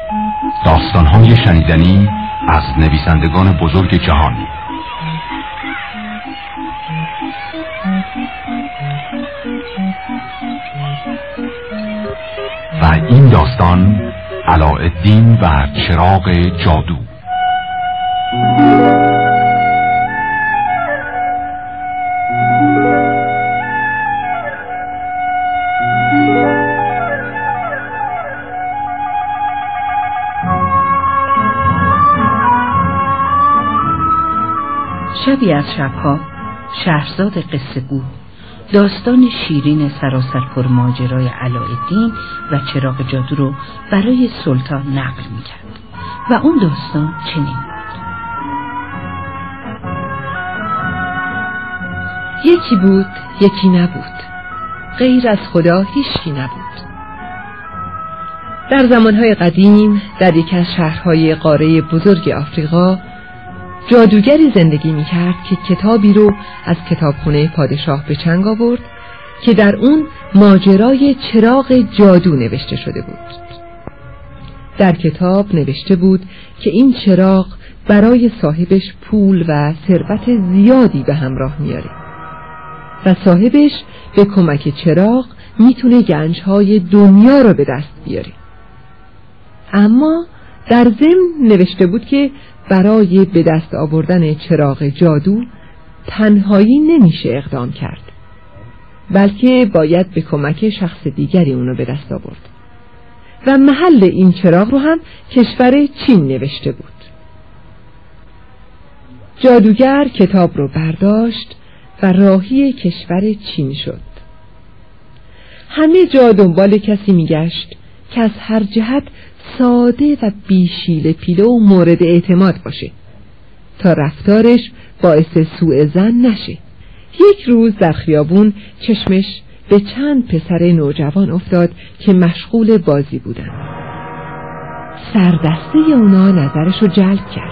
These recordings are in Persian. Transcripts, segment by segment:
داستان‌های شنیدنی از نویسندگان بزرگ جهان. و این داستان علاءالدین و چراغ جادو. شبی از شبها شهرزاد قصه گو داستان شیرین سراسر پر ماجرای علاءالدین و چراغ جادو رو برای سلطان نقل میکرد و اون داستان چنین بود. یکی بود یکی نبود، غیر از خدا هیچکی نبود. در زمانهای قدیم در یکی از شهرهای قاره بزرگ آفریقا جادوگری زندگی میکرد که کتابی رو از کتابخونه پادشاه به چنگ آورد که در اون ماجرای چراغ جادو نوشته شده بود. در کتاب نوشته بود که این چراغ برای صاحبش پول و ثروت زیادی به همراه میاره و صاحبش به کمک چراغ میتونه گنجهای دنیا رو به دست بیاره. اما در ضمن نوشته بود که برای به دست آوردن چراغ جادو تنهایی نمیشه اقدام کرد، بلکه باید به کمک شخص دیگری اونو به دست آورد و محل این چراغ رو هم کشور چین نوشته بود. جادوگر کتاب رو برداشت و راهی کشور چین شد. همه جا دنبال کسی میگشت که از هر جهت ساده و بیشیل پیله و مورد اعتماد باشه تا رفتارش باعث سوء ظن نشه. یک روز در خیابون چشمش به چند پسر نوجوان افتاد که مشغول بازی بودن. سردسته اونا نظرش رو جلب کرد.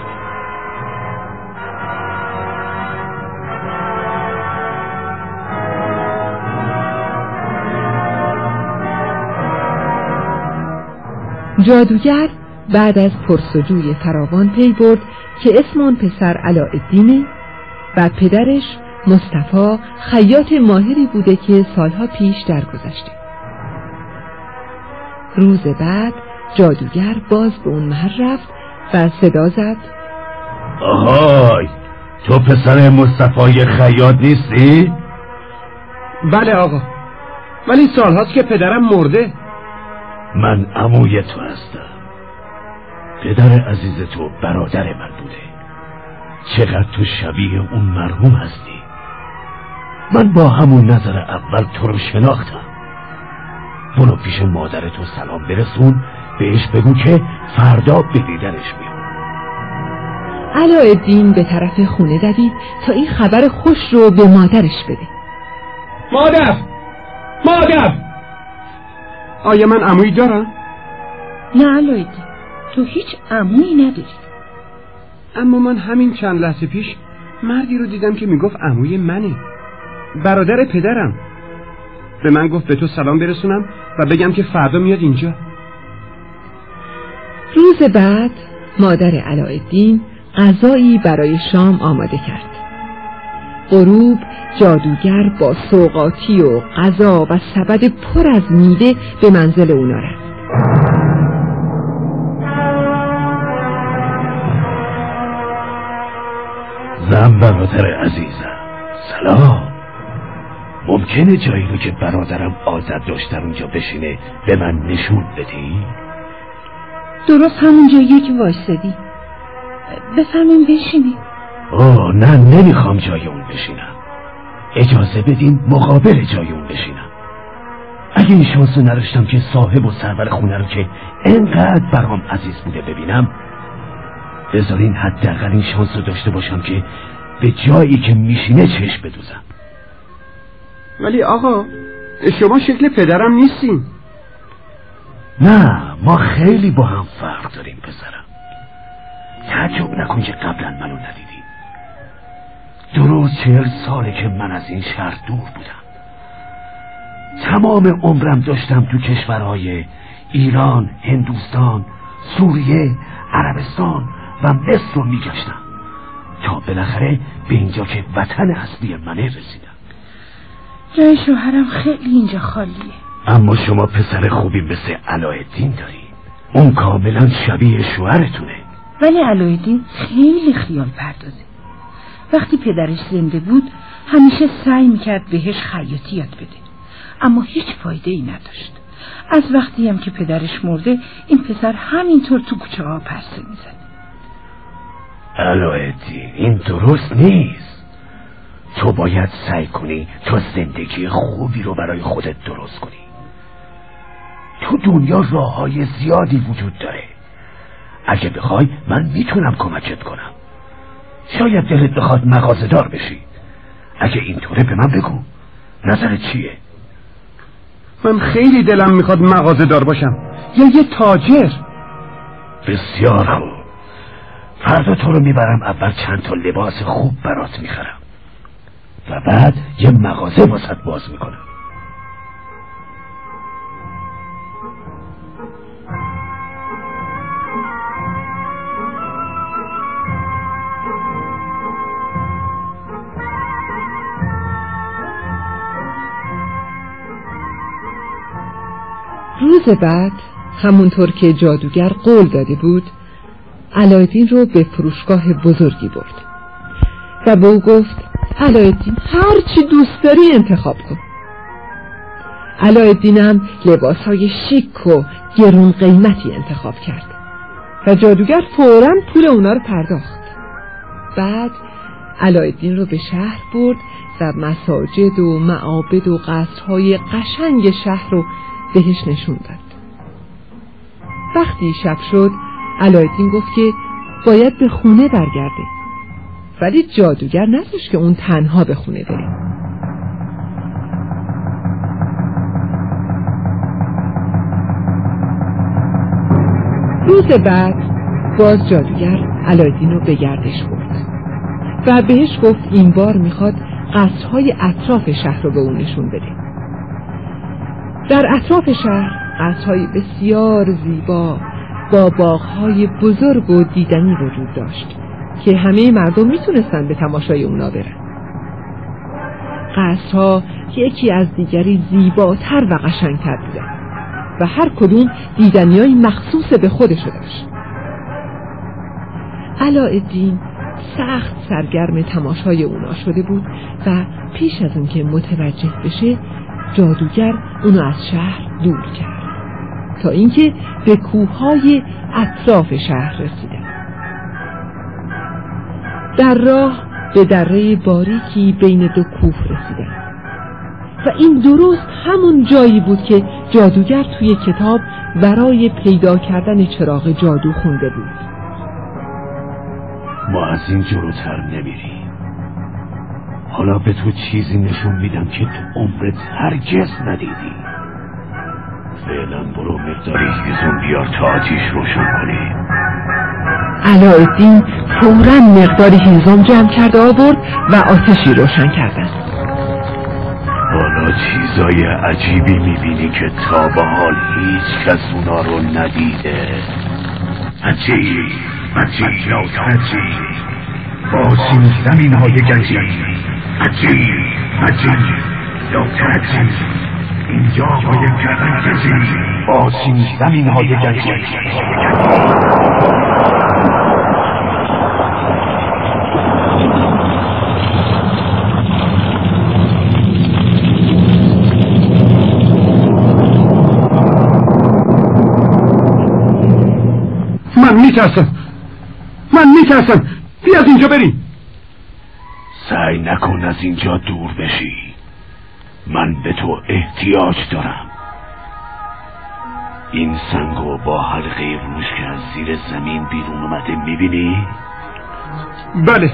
جادوگر بعد از پرسجوی فراوان پی برد که اسم اون پسر علاءالدینه و پدرش مصطفی خیاط ماهری بوده که سالها پیش درگذشته. روز بعد جادوگر باز به اون محل رفت و صدا زد: آهای، تو پسر مصطفی خیاط نیستی؟ بله آقا، ولی سالهاست که پدرم مرده. من عموی تو هستم. پدر عزیز تو برادر من بوده. چقدر تو شبیه اون مرحوم هستی. من با همون نظر اول تو رو شناختم. برو پیش مادر تو سلام برسون، بهش بگو که فردا به دیدنش میام. علاءالدین به طرف خونه دوید تا این خبر خوش رو به مادرش بده. مادر! آیا من عمویی دارم؟ نه علاءالدین، تو هیچ عمویی نداری. اما من همین چند لحظه پیش مردی رو دیدم که میگفت عموی منه، برادر پدرم. به من گفت به تو سلام برسونم و بگم که فردا میاد اینجا. روز بعد مادر علاءالدین غذایی برای شام آماده کرد. غروب جادوگر با سوغاتی و غذا و سبد پر از میوه به منزل اونا رفت. زن برادر عزیزم، سلام. ممکنه جایی رو که برادرم عادت داشت در اونجا بشینه به من نشون بدی؟ درست همونجا یکی وایسادی. بفرمین بشینی. اوه نه، نمیخوام جای اون بشینم. اجازه بدین مقابل جای اون بشینم. اگه این شانس رو نداشتم که صاحب و سرور خونه رو که انقدر برام عزیز بوده ببینم، بذارین حداقل این شانس رو داشته باشم که به جایی که میشینه چشم بدوزم. ولی آقا، شما شکل پدرم نیستین. نه، ما خیلی با هم فرق داریم پسرم. تعجب نکن که قبلا منو ندیدی. درست 40 ساله که من از این شهر دور بودم. تمام عمرم داشتم تو کشورهای ایران، هندوستان، سوریه، عربستان و مصر رو میگشتم تا بالاخره به اینجا که وطن اصلی منه رسیدم. جای شوهرم خیلی اینجا خالیه. اما شما پسر خوبی مثل علایالدین دارید. اون کاملا شبیه شوهرتونه. ولی علایالدین خیلی خیال پردازه. وقتی پدرش زنده بود همیشه سعی میکرد بهش خیاطی یاد بده، اما هیچ فایده ای نداشت. از وقتی هم که پدرش مرده این پسر همینطور تو کوچه ها پرسه میزنه. علایالدین، این درست نیست. تو باید سعی کنی تا زندگی خوبی رو برای خودت درست کنی. تو دنیا راههای زیادی وجود داره. اگه بخوای من میتونم کمکت کنم. شاید دلت بخواد مغازه‌دار بشی. اگه اینطوره به من بگو، نظرت چیه؟ من خیلی دلم میخواد مغازه‌دار باشم یا یه تاجر. بسیار خوب. فردا تو رو میبرم اول چند تا لباس خوب برات میخرم و بعد یه مغازه واسط باز میکنم. روز بعد همونطور که جادوگر قول داده بود علایالدین رو به فروشگاه بزرگی برد و به او گفت علایالدین هر چی دوست داری انتخاب کن. علایالدین هم لباسهای شیک و گرون قیمتی انتخاب کرد و جادوگر فوراً پول اونا رو پرداخت. بعد علایالدین رو به شهر برد و مساجد و معابد و قصرهای قشنگ شهر رو بهش نشون داد. وقتی شب شد علایالدین گفت که باید به خونه برگرده، ولی جادوگر نذاشت که اون تنها به خونه بره. روز بعد باز جادوگر علایالدین رو به گردش برد و بهش گفت این بار میخواد قصرهای اطراف شهر رو به اون نشون بده. در اطراف شهر قصرهای بسیار زیبا با باغهای بزرگ و دیدنی وجود داشت که همه مردم میتونستن به تماشای اونا برن. قصرها یکی از دیگری زیباتر و قشنگتر بودن و هر کدوم دیدنیای مخصوص به خودشو داشت. علایالدین سخت سرگرم تماشای اونا شده بود و پیش از اون که متوجه بشه جادوگر اونو از شهر دور کرد تا اینکه به کوههای اطراف شهر رسیدن. در راه به دره باریکی بین دو کوه رسیدن و این درست همون جایی بود که جادوگر توی کتاب برای پیدا کردن چراغ جادو خونده بود. ما از این جلوتر نمیریم. حالا به تو چیزی نشون میدم که تو عمرت هرگز ندیدی. فعلا برو مقداری هیزم بیار تا آتیش روشن کنی. علایالدین فوراً مقداری هیزم جمع کرد و آورد و آتشی روشن کردن. حالا چیزای عجیبی میبینی که تا به حال هیچ کس اونا رو ندیده. عجیب باشین زمین های گنجی. عجیب عجیب اینجا باید کردن گنجی. باشین زمین های گنجی. من میترسم بیا از اینجا بریم. سعی نکن از اینجا دور بشی. من به تو احتیاج دارم. این سنگو با حلقه روش که از زیر زمین بیرون اومده میبینی؟ بله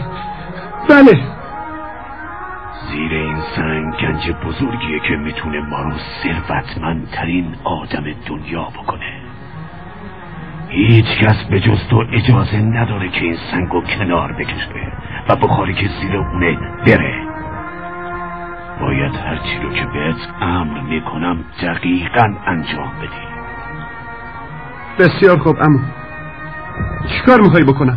زیر این سنگ گنج بزرگیه که میتونه ما رو ثروتمندترین آدم دنیا بکنه. هیچ کس به جز تو اجازه نداره که این سنگو کنار بکشه و بخاری که زیر اونه بره. باید هرچی رو که بهت امر میکنم دقیقاً انجام بدی. بسیار خوب عمو. چیکار میخوای بکنم؟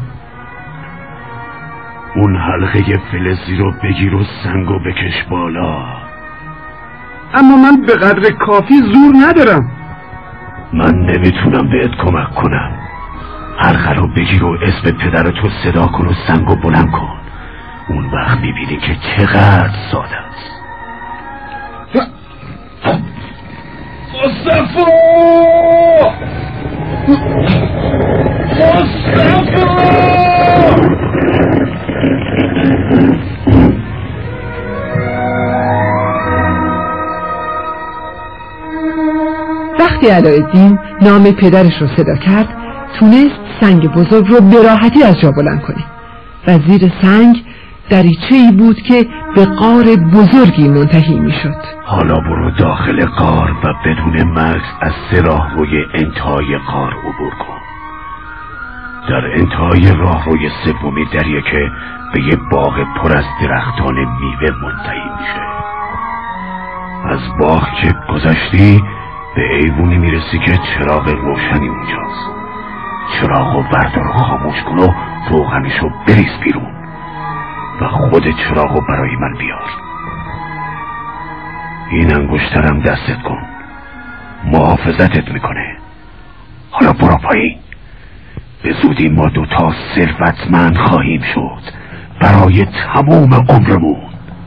اون حلقه فلزی رو بگیر و سنگو بکش بالا. اما من به قدر کافی زور ندارم. من نمیتونم بهت کمک کنم. حلقه رو بگیر و اسم پدرتو صدا کن و سنگو بلند کن. اون وقت میبینی که چقدر ساده است. مصطفی! وقتی علایالدین نام پدرش رو صدا کرد تونست سنگ بزرگ رو به راحتی از جا بلند کنه و زیر سنگ دریچه‌ای بود که به غار بزرگی منتهی میشد. حالا برو داخل غار و بدون مکث از 3 راهروی انتهای غار عبور کن. در انتهای راهروی سومی دریه که به یه باغ پر از درختان میوه منتهی میشه. از باغ که گذشتی به ایوونی میرسی که چراغ روشنی اونجاست. چراغو بردار و خاموش کن و روغنشو بریز بیرون و خود چراغو برای من بیار. این انگشترم دستت کن، محافظتت میکنه. حالا برو پایین. به زودی ما 2 ثروتمند خواهیم شد برای تمام عمرمون.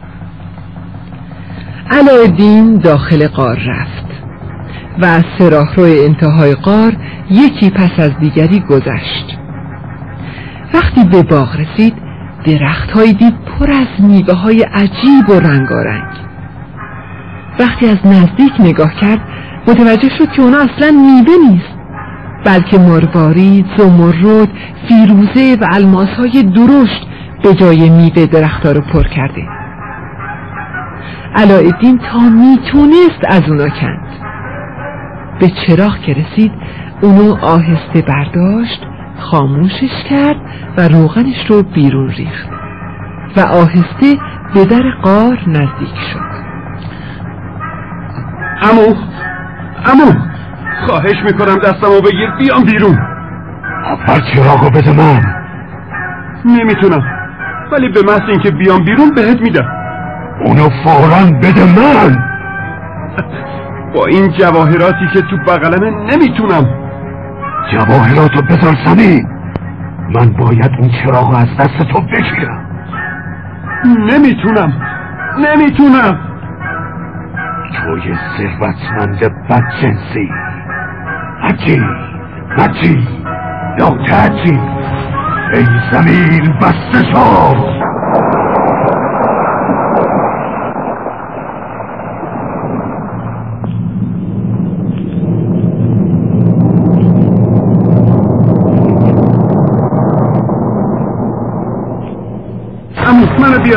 علایالدین داخل غار رفت و از 3 راهروی انتهای غار یکی پس از دیگری گذشت. وقتی به باغ رسید درخت‌هایی دید پر از میوه‌های عجیب و رنگارنگ. وقتی از نزدیک نگاه کرد متوجه شد که اونا اصلا میوه نیست، بلکه مروارید، زمرد، فیروزه و الماس‌های درشت به جای میوه درخت‌ها رو پر کرده. علایالدین تا میتونست از اونا کند. به چراغ که رسید اونو آهسته برداشت، خاموشش کرد و روغنش رو بیرون ریخت و آهسته به در غار نزدیک شد. عمو خواهش میکنم دستمو بگیر بیام بیرون. اول چراغو بده من. نمیتونم، ولی به محض اینکه بیام بیرون بهت میدم. اونو فوراً بده من. با این جواهراتی که تو بغلمه نمیتونم. جواهراتو بذار زمین. من باید اون چراغو از دست تو بگیرم. نمیتونم. توی ثروتمند بدجنسی. هجی یا تهجی. ای زمین بسته شو. منو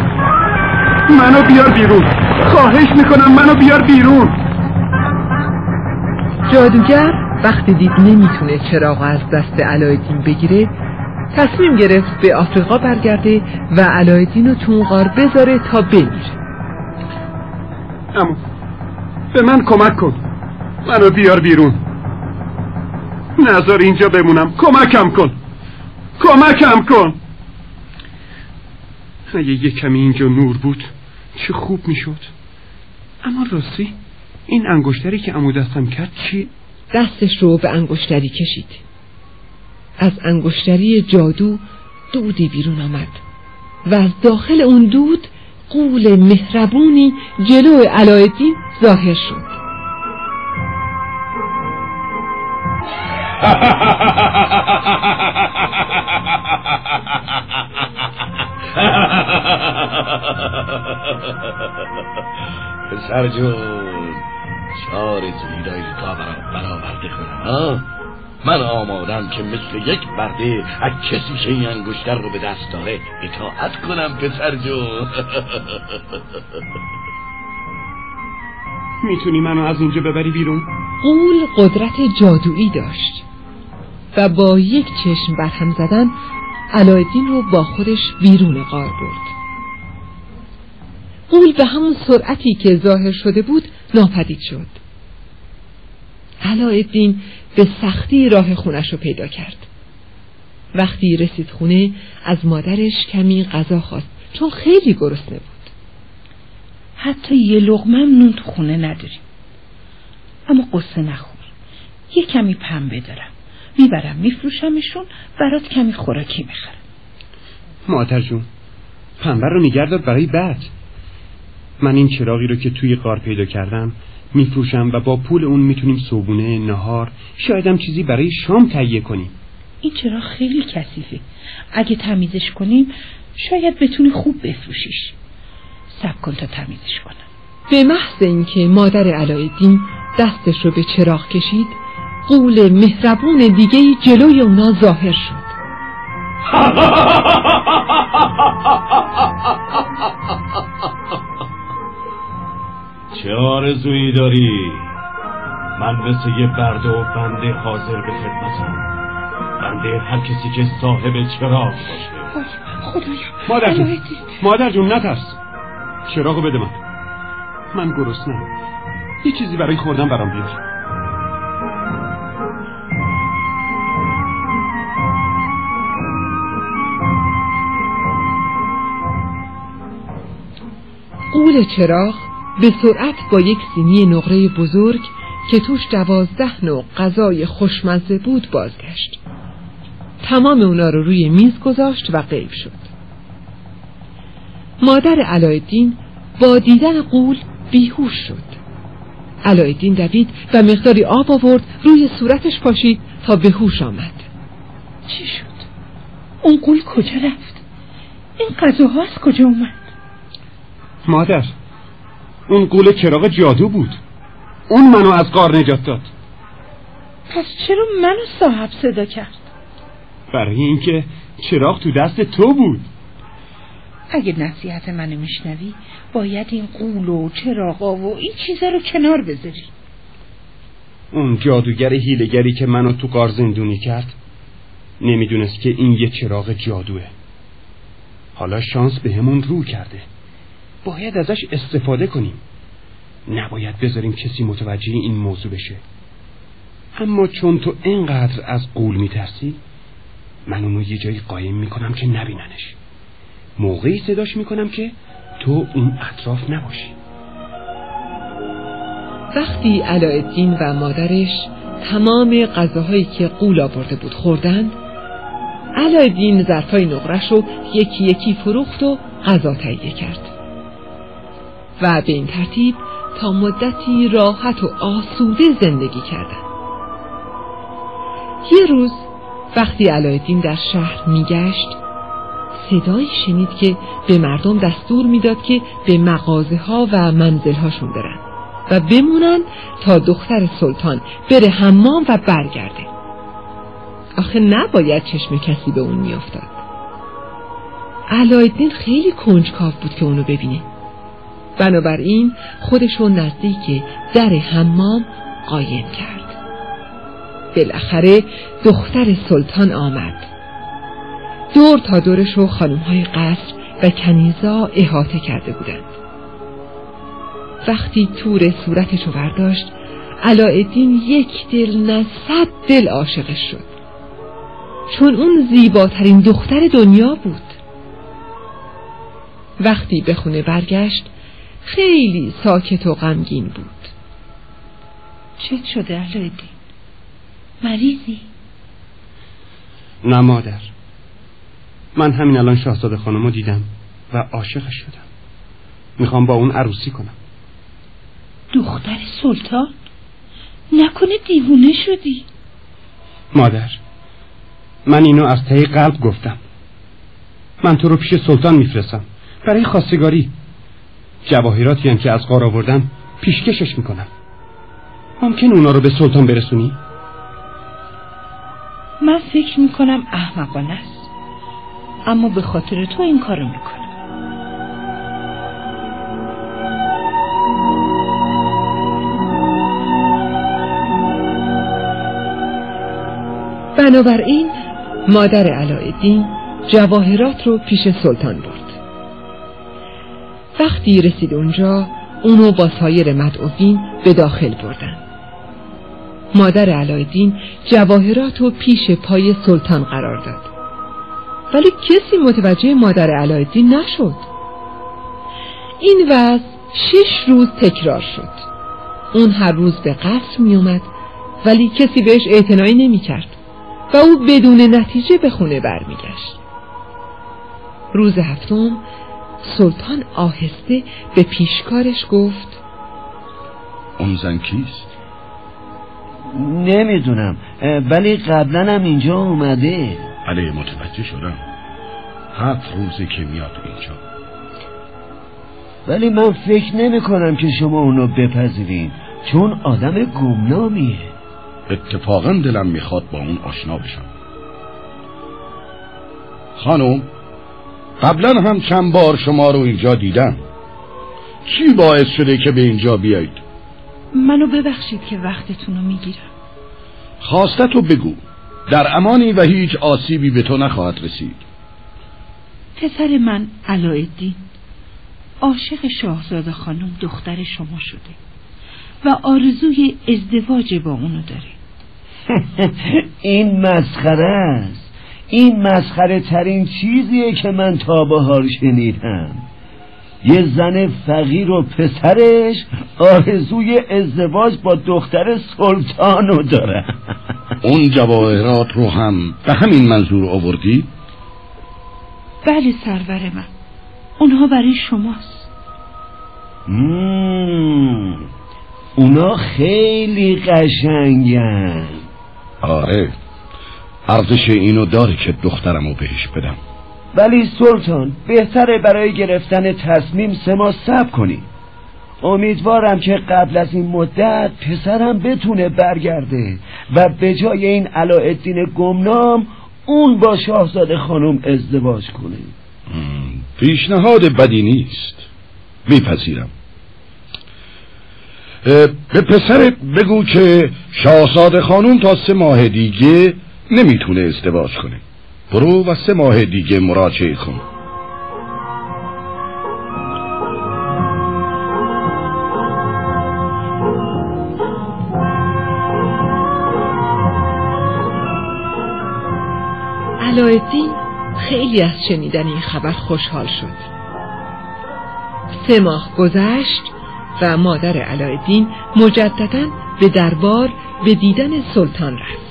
بیار بیرون. خواهش میکنم منو بیار بیرون. جادوگر وقتی دید نمیتونه چراغ از دست علایالدین بگیره تصمیم گرفت به آفریقا برگرده و علایالدین رو تو اون غار بذاره تا بمیره. اما به من کمک کن، منو بیار بیرون. نذار اینجا بمونم. کمکم کن. اگه یه کمی اینجا نور بود چه خوب میشد. اما راستی این انگشتری که عمو دستم کرد چی؟ دستش رو به انگشتری کشید. از انگشتری جادو دودی بیرون آمد و از داخل اون دود غول مهربونی جلو علایالدین ظاهر شد. پسر جون، 4 زیرای تا برآورده کنم. من آمادم که مثل یک برده از کسی که این انگشتر رو به دست داره اطاعت کنم. پسر جون میتونی منو از اینجا ببری بیرون؟ غول قدرت جادویی داشت و با یک چشم برهم زدن علایالدین رو با خودش بیرون غار برد. غول به همون سرعتی که ظاهر شده بود ناپدید شد. علاءالدین به سختی راه خونش رو پیدا کرد. وقتی رسید خونه از مادرش کمی غذا خواست چون خیلی گرسنه بود. حتی یه لقمه نون تو خونه نداریم، اما قصه نخور، یه کمی پنبه دارم، میبرم میفروشمشون، برات کمی خوراکی میخرم. مادر جون، پنبه رو نگردار برای بعد. من این چراغی رو که توی غار پیدا کردم میفروشم و با پول اون میتونیم صبحونه، نهار، شایدم چیزی برای شام تهیه کنیم. این چراغ خیلی کثیفه، اگه تمیزش کنیم شاید بتونی خوب بفروشیش. صبر کن تا تمیزش کنم. به محض اینکه مادر علاءالدین دستش رو به چراغ کشید، غول مهربون دیگه‌ای جلوی اونا ظاهر شد. چه آرزویی داری؟ من مثل یه برده و بنده حاضر به خدمتم، بنده هر کسی که صاحب چراغ باشه. خدایا مادر جون نترس، چراغو بده من گرسنم، یه چیزی برای خوردن برام بیار. غول چراغ به سرعت با یک سینی نقره بزرگ که توش 12 نوع غذای خوشمزه بود بازگشت. تمام اونا رو روی میز گذاشت و غیب شد. مادر علاءالدین با دیدن غول بیهوش شد. علاءالدین دوید و مقداری آب آورد روی صورتش پاشید تا به هوش آمد. چی شد؟ اون غول کجا رفت؟ این غذاها از کجا اومد؟ مادر، اون غول چراغ جادو بود، اون منو از غار نجات داد. پس چرا منو صاحب صدا کرد؟ برای اینکه چراغ تو دست تو بود. اگه نصیحت منو میشنوی باید این غول و چراغا و این چیزا رو کنار بذاری. اون جادوگر هیله‌گری که منو تو غار زندونی کرد نمیدونست که این یه چراغ جادوه. حالا شانس به همون رو کرده، باید ازش استفاده کنیم، نباید بذاریم کسی متوجه این موضوع بشه. اما چون تو اینقدر از غول میترسی، من اونو یه جایی قایم میکنم که نبیننش، موقعی صداش میکنم که تو اون اطراف نباشی. وقتی علاءالدین و مادرش تمام غذاهایی که غول آورده بود خوردند، علاءالدین ظرفای نقره‌ش رو یکی یکی فروخت و غذا تهیه کرد و به این ترتیب تا مدتی راحت و آسوده زندگی کردند. یه روز وقتی علاءالدین در شهر میگشت، صدایی شنید که به مردم دستور میداد که به مغازه ها و منزل هاشون برن و بمونن تا دختر سلطان بره حمام و برگرده. آخه نباید چشم کسی به اون میافتاد. علاءالدین خیلی کنجکاو بود که اونو ببینه، بنابراین خودشو نزدیک در حمام قایم کرد. بالاخره دختر سلطان آمد. دور تا دورشو خانم‌های قصر و کنیزا احاطه کرده بودند. وقتی تور صورتشو برداشت، علاءالدین یک دل نه 100 دل عاشقش شد، چون اون زیباترین دختر دنیا بود. وقتی به خونه برگشت خیلی ساکت و غمگین بود. چه شده علاءالدین؟ مریضی؟ نه مادر، من همین الان شاهزاده خانمو دیدم و عاشقش شدم، میخوام با اون عروسی کنم. دختر سلطان؟ نکنه دیوونه شدی؟ مادر، من اینو از ته قلب گفتم. من تو رو پیش سلطان میفرستم برای خواستگاری. جواهراتی هم که از غار آوردم پیشکشش میکنم. ممکن اونا رو به سلطان برسونی؟ من فکر میکنم احمقانه است، اما به خاطر تو این کارو میکنم. بنابراین مادر علاءالدین جواهرات رو پیش سلطان برد. وقتی رسید اونجا، اونو با سایر مدعوین به داخل بردن. مادر علایالدین جواهرات رو پیش پای سلطان قرار داد، ولی کسی متوجه مادر علایالدین نشد. این وضع 6 روز تکرار شد. اون هر روز به قصر می اومد ولی کسی بهش اعتنایی نمی کرد و او بدون نتیجه به خونه برمیگشت. روز هفتم سلطان آهسته به پیشکارش گفت: اون زن کیست؟ نمیدونم، ولی قبلا هم اینجا اومده. بله متوجه شدم، 7 روزه که میاد اینجا. ولی من فکر نمی کنم که شما اونو بپذیرین، چون آدم گمنامیه. اتفاقا دلم میخواد با اون آشنا بشم. خانم، قبلا هم چند بار شما رو اینجا دیدم. چی باعث شده که به اینجا بیایید؟ منو ببخشید که وقتتون رو میگیرم. خواستتو بگو، در امانی و هیچ آسیبی به تو نخواهد رسید. پسر من علایالدین عاشق شاهزاده خانم دختر شما شده و آرزوی ازدواج با اونو داره. این مسخره است. این مسخره ترین چیزیه که من تا بهار شنیدم. یه زن فقیر و پسرش آرزوی ازدواج با دختر سلطانو داره. اون جواهرات رو هم به همین منظور آوردی؟ بله سرور من، اونها برای شماست. اونا خیلی قشنگن. آره، ارزش اینو داره که دخترمو بهش بدم. ولی سلطان، بهتره برای گرفتن تصمیم 3 ماه صبر کنی. امیدوارم که قبل از این مدت پسرم بتونه برگرده و به جای این علایالدین گمنام اون با شاهزاده خانم ازدواج کنه. پیشنهاد بدی نیست، میپذیرم. به پسرت بگو که شاهزاده خانم تا 3 ماه دیگه نمیتونه ازدواج کنه. برو و 3 ماه دیگه مراجعه کن. علایالدین خیلی از شنیدن این خبر خوشحال شد. 3 ماه گذشت و مادر علایالدین مجدداً به دربار به دیدن سلطان رفت.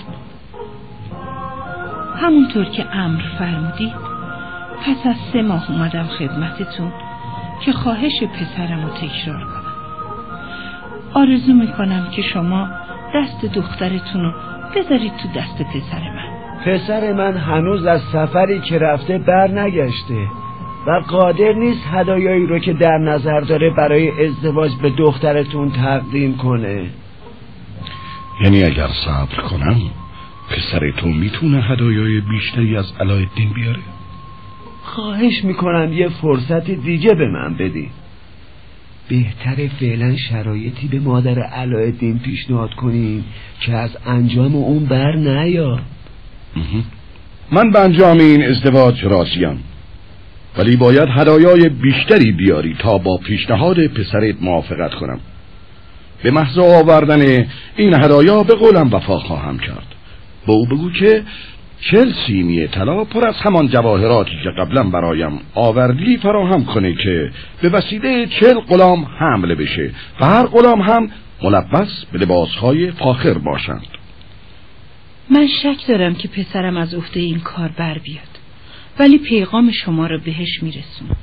همونطور که امر فرمودید پس از 3 ماه اومدم خدمتتون که خواهش پسرم رو تکرار کنم. آرزو میکنم که شما دست دخترتون رو بذارید تو دست پسر من. پسر من هنوز از سفری که رفته بر نگشته و قادر نیست هدایایی رو که در نظر داره برای ازدواج به دخترتون تقدیم کنه. یعنی اگر صبر کنم پسر تو میتونه هدایای بیشتری از علایالدین بیاره؟ خواهش میکنم یه فرصت دیگه به من بدی. بهتره فعلا شرایطی به مادر علایالدین پیشنهاد کنیم که از انجام اون بر نیاد. من به انجام این ازدواج راضیم، ولی باید هدایای بیشتری بیاری تا با پیشنهاد پسرت موافقت کنم. به محض آوردن این هدایا به قولم وفا خواهم کرد. به او بگو که 40 سیمی طلا پر از همان جواهراتی که قبلا برایم آوردی فراهم کنه که به وسیله 40 غلام حمل بشه و هر غلام هم ملبس به لباسهای فاخر باشند. من شک دارم که پسرم از عهده این کار بر بیاد، ولی پیغام شما رو بهش میرسونم.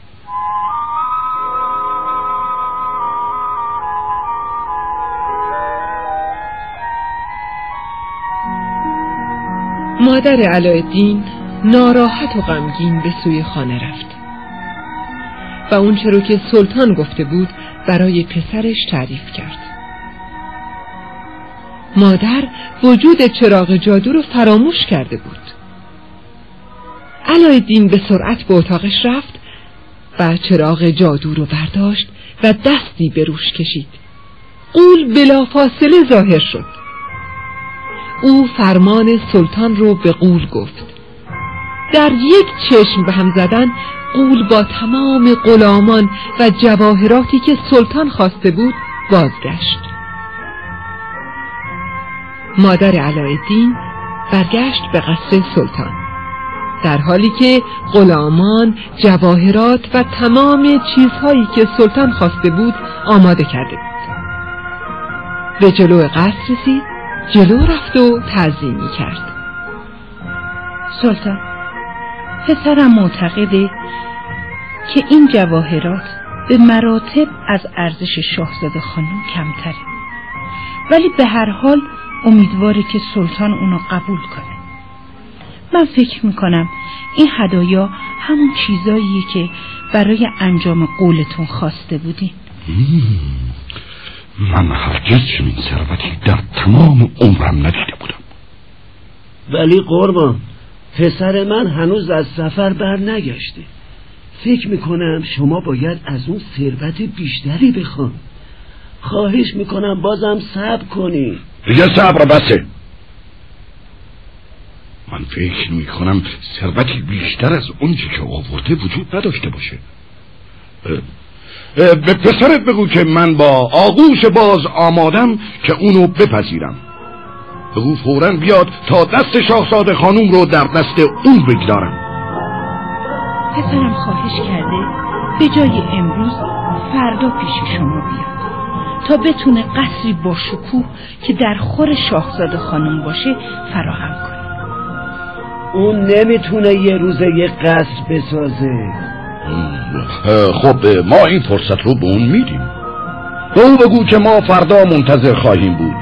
مادر علایالدین ناراحت و غمگین به سوی خانه رفت و اون چه رو که سلطان گفته بود برای پسرش تعریف کرد. مادر وجود چراغ جادو رو فراموش کرده بود. علایالدین به سرعت به اتاقش رفت و چراغ جادو رو برداشت و دستی به روش کشید. غول بلافاصله ظاهر شد. او فرمان سلطان رو به غول گفت. در یک چشم به هم زدن غول با تمام غلامان و جواهراتی که سلطان خواسته بود بازگشت. مادر علایالدین برگشت به قصر سلطان، در حالی که غلامان، جواهرات و تمام چیزهایی که سلطان خواسته بود آماده کرده بود. به جلو قصر رسید، جلو رفت و تعظیمی کرد. سلطان، پسرم معتقده که این جواهرات به مراتب از ارزش شاهزاده خانم کمتره، ولی به هر حال امیدواره که سلطان اونو قبول کنه. من فکر میکنم این هدایا همون چیزاییه که برای انجام قولتون خواسته بودین. من هرگز چنین ثروتی در تمام عمرم ندیده بودم. ولی قربان، پسر من هنوز از سفر بر نگشته. فکر میکنم شما باید از اون ثروت بیشتری بخوان. خواهش میکنم بازم صبر کنی. دیگه صبر بسه. من فکر میکنم ثروتی بیشتر از اونچه که آورده وجود نداشته باشه. به پسرت بگو که من با آغوش باز آمادم که اونو بپذیرم. بگو فوراً بیاد تا دست شاهزاده خانوم رو در دست اون بگذارم. پسرم خواهش کرده به جای امروز فردا پیش شما بیاد تا بتونه قصری با شکوه که در خور شاهزاده خانوم باشه فراهم کنه. اون نمیتونه یه روزه یه قصر بسازه. خب ما این فرصت رو به اون میدیم. به اون بگو که ما فردا منتظر خواهیم بود.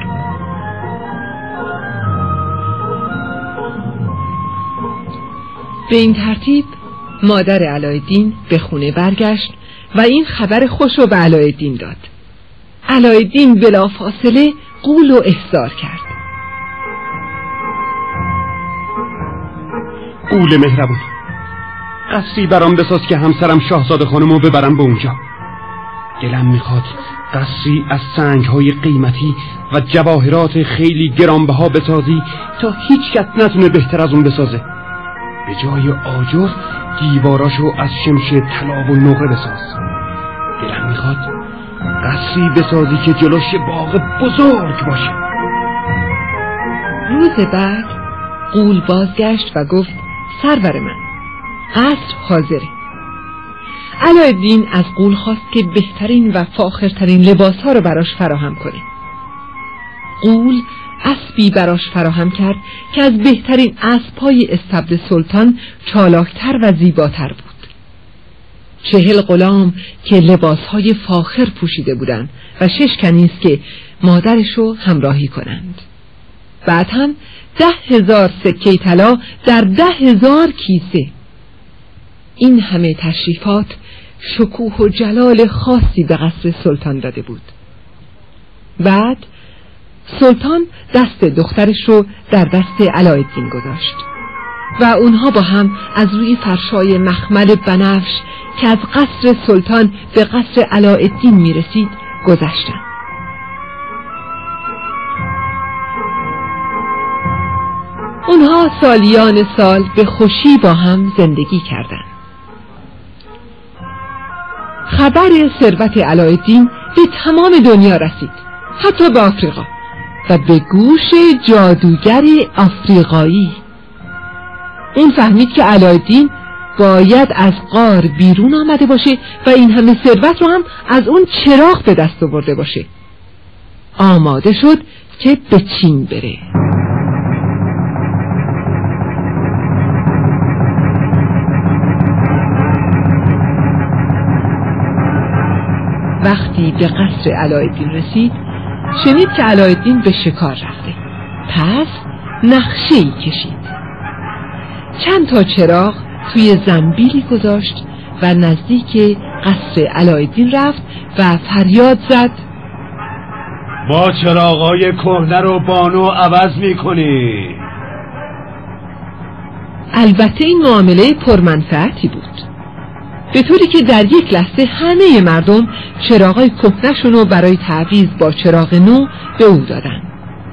به این ترتیب مادر علایالدین به خونه برگشت و این خبر خوش رو به علایالدین داد. علایالدین بلافاصله غول و احضار کرد. غول مهربون، قصری برام بساز که همسرم شاهزاده خانمو ببرم به اونجا. دلم میخواد قصری از سنگ‌های قیمتی و جواهرات خیلی گرانبها بسازی تا هیچ کس نتونه بهتر از اون بسازه. به جای آجر دیواراشو از شمشه طلا و نقره بساز. دلم میخواد قصری بسازی که جلوش باغ بزرگ باشه. روز بعد غول بازگشت و گفت سرور من، قصر حاضره. علایالدین از غول خواست که بهترین و فاخرترین لباسها رو براش فراهم کنه. غول اسبی براش فراهم کرد که از بهترین اسب‌های استبل سلطان چالاکتر و زیباتر بود. 40 غلام که لباسهای فاخر پوشیده بودند و 6 کنیز که مادرشو همراهی کنند. بعد هم 10,000 سکه طلا در 10,000 کیسه. این همه تشریفات شکوه و جلال خاصی به قصر سلطان داده بود. بعد سلطان دست دخترش رو در دست علایالدین گذاشت و اونها با هم از روی فرشای مخمل بنفش که از قصر سلطان به قصر علایالدین میرسید گذشتند. اونها سالیان سال به خوشی با هم زندگی کردند. خبر ثروت علایالدین به تمام دنیا رسید، حتی به آفریقا و به گوش جادوگر آفریقایی. اون فهمید که علایالدین باید از غار بیرون آمده باشه و این همه ثروت رو هم از اون چراغ به دست آورده باشه. آماده شد که به چین بره. وقتی به قصر علایالدین رسید شنید که علایالدین به شکار رفته. پس نقشه‌ای کشید. چند تا چراغ توی زنبیلی گذاشت و نزدیک قصر علایالدین رفت و فریاد زد ما چراغای کهنه رو بانو عوض میکنی. البته این معامله پرمنفعتی بود، به طوری که در یک لحظه همه مردم چراغای کهنه‌شون رو برای تعویض با چراغ نو به او دادن.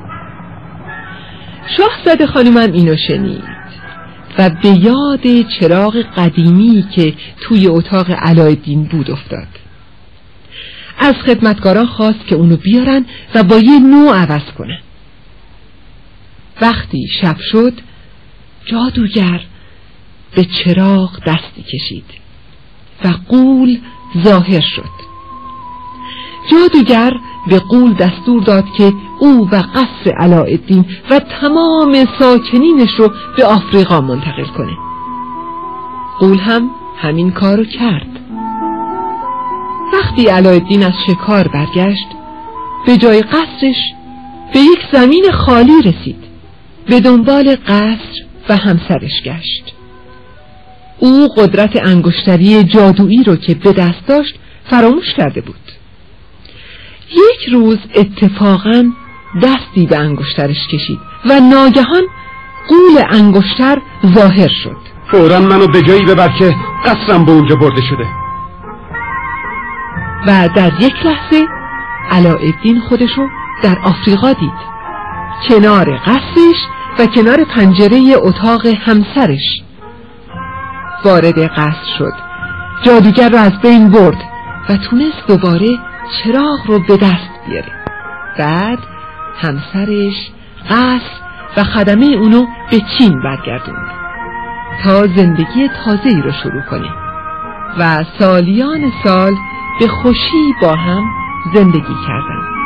شاهزاده خانومم اینو شنید و به یاد چراغ قدیمی که توی اتاق علایالدین بود افتاد. از خدمتکاران خواست که اونو بیارن و با یه نو عوض کنن. وقتی شب شد جادوگر به چراغ دستی کشید و غول ظاهر شد. جادوگر به غول دستور داد که او و قصر علاءالدین و تمام ساکنینش رو به آفریقا منتقل کنه. غول هم همین کارو کرد. وقتی علاءالدین از شکار برگشت به جای قصرش به یک زمین خالی رسید. به دنبال قصر و همسرش گشت. او قدرت انگشتری جادویی رو که به دست داشت فراموش کرده بود. یک روز اتفاقاً دستی به انگشترش کشید و ناگهان غول انگشتر ظاهر شد. فوراً منو به جایی ببر که قصرم به اونجا برده شده. و در یک لحظه علاءالدین خودشو در آفریقا دید، کنار قصرش و کنار پنجره اتاق همسرش. وارد قصر شد، جادوگر رو از بین برد و تونست دوباره چراغ رو به دست بیاره. بعد همسرش، قصر و خدمه اونو به چین برگردوند تا زندگی تازه‌ای رو شروع کنه و سالیان سال به خوشی با هم زندگی کردند.